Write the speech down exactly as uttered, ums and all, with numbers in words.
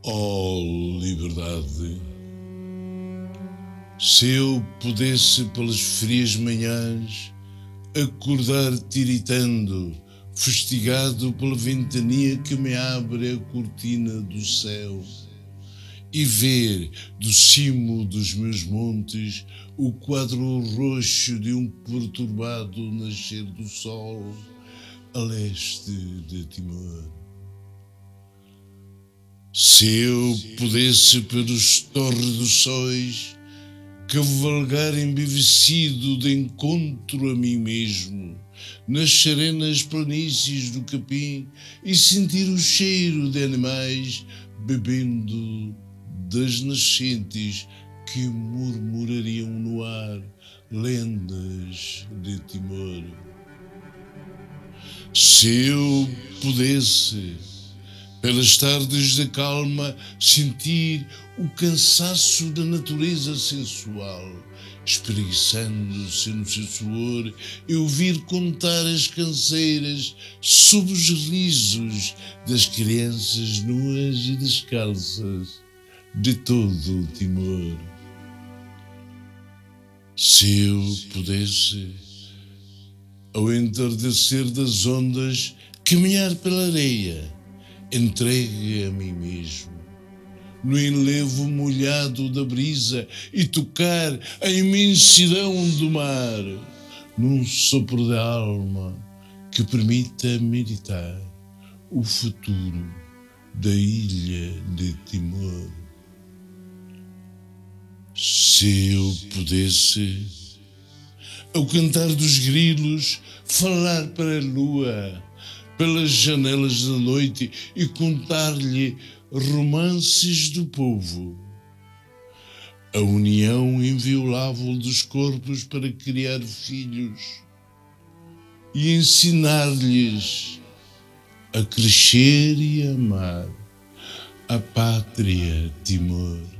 Oh, liberdade! Se eu pudesse pelas frias manhãs acordar tiritando, fustigado pela ventania que me abre a cortina do céu, e ver do cimo dos meus montes o quadro roxo de um perturbado nascer do sol a leste de Timor. Se eu pudesse pelos torres sóis cavalgar embevecido de encontro a mim mesmo nas serenas planícies do capim e sentir o cheiro de animais bebendo das nascentes que murmurariam no ar lendas de Timor. Se eu pudesse pelas tardes da calma sentir o cansaço da natureza sensual, espreguiçando-se no seu suor, e ouvir contar as canseiras sob os risos das crianças nuas e descalças de todo o Timor. Se eu pudesse, ao entardecer das ondas, caminhar pela areia, entregue a mim mesmo, no enlevo molhado da brisa, e tocar a imensidão do mar, num sopro da alma que permita meditar o futuro da ilha de Timor. Se eu pudesse, ao cantar dos grilos, falar para a lua pelas janelas da noite e contar-lhe romances do povo, a união inviolável dos corpos para criar filhos e ensinar-lhes a crescer e amar a pátria Timor.